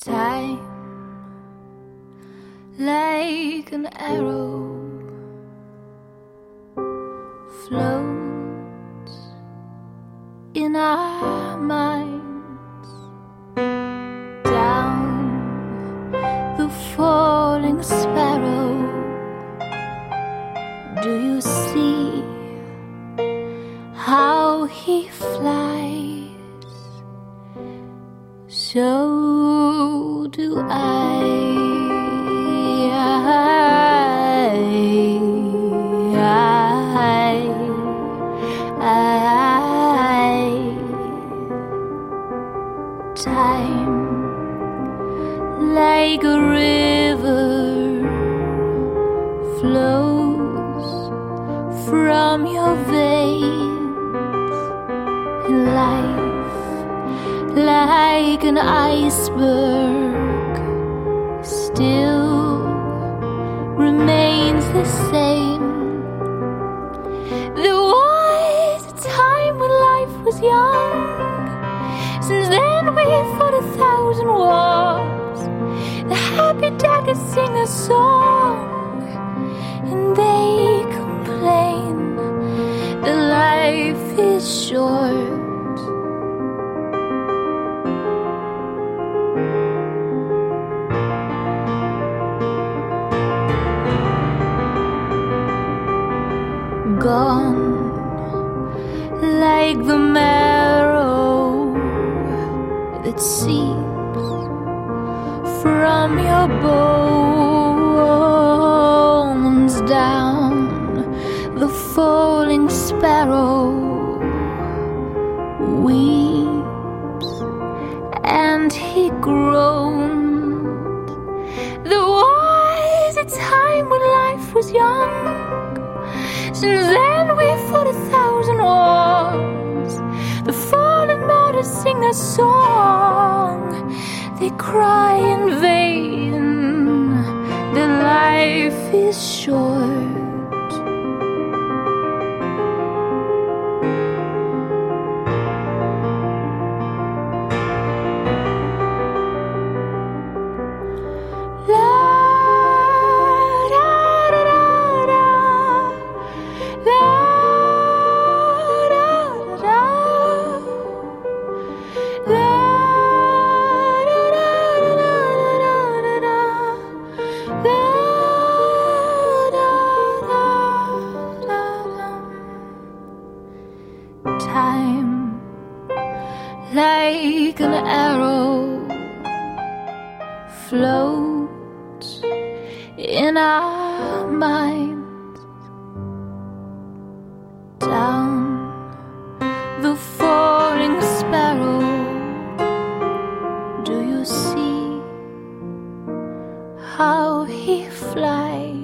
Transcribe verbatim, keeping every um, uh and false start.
Time, like an arrow, floats in our minds down the falling sparrow. Do you see how he flies? So do I. I, I, I. Time, like a river, flows from your veins, and life, like an iceberg, still remains the same. There was a time when life was young. Since then we fought a thousand wars. The happy daggers sing a song, and they complain that life is short. Gone like the marrow that seeps from your bones down the falling sparrow weeps and he groaned. There was a time when life was young. Since then we fought a thousand wars. The fallen martyrs sing a song. They cry in vain that life is short. Time, like an arrow, floats in our minds down the falling sparrow. Do you see how he flies?